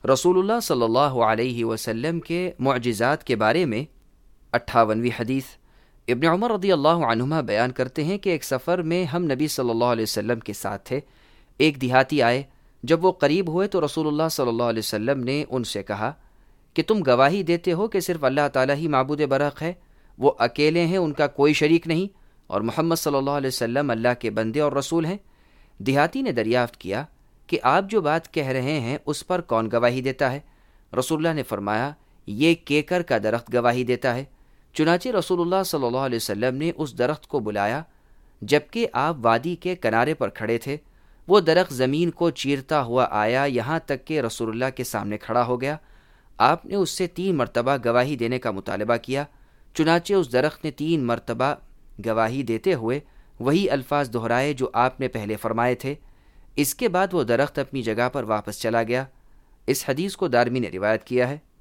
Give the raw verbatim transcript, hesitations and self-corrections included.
رسول اللہ صلی اللہ علیہ وسلم کے معجزات کے بارے میں اٹھاونویں حدیث۔ ابن عمر رضی اللہ عنہما بیان کرتے ہیں کہ ایک سفر میں ہم نبی صلی اللہ علیہ وسلم کے ساتھ تھے۔ ایک دیہاتی آئے، جب وہ قریب ہوئے تو رسول اللہ صلی اللہ علیہ وسلم نے ان سے کہا کہ تم گواہی دیتے ہو کہ صرف اللہ تعالیٰ ہی معبود برحق ہے، وہ اکیلے ہیں، ان کا کوئی شریک نہیں، اور محمد صلی اللہ علیہ وسلم اللہ کے بندے اور رسول ہیں۔ دیہاتی نے دریافت کیا کہ آپ جو بات کہہ رہے ہیں اس پر کون گواہی دیتا ہے؟ رسول اللہ نے فرمایا، یہ کیکر کا درخت گواہی دیتا ہے۔ چنانچہ رسول اللہ صلی اللہ علیہ وسلم نے اس درخت کو بلایا، جبکہ آپ وادی کے کنارے پر کھڑے تھے۔ وہ درخت زمین کو چیرتا ہوا آیا، یہاں تک کہ رسول اللہ کے سامنے کھڑا ہو گیا۔ آپ نے اس سے تین مرتبہ گواہی دینے کا مطالبہ کیا، چنانچہ اس درخت نے تین مرتبہ گواہی دیتے ہوئے وہی الفاظ دہرائے جو آپ نے پہلے فرمائے تھے۔ اس کے بعد وہ درخت اپنی جگہ پر واپس چلا گیا۔ اس حدیث کو دارمی نے روایت کیا ہے۔